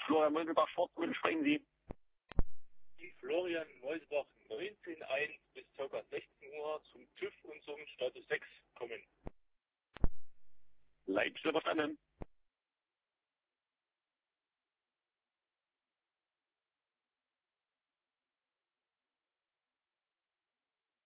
Florian Meuselbach, Sportgrün, sprechen Sie. Die Florian Meuselbach 19.1 bis ca. 16 Uhr zum TÜV und zum Status 6 kommen. Leipzig verstanden.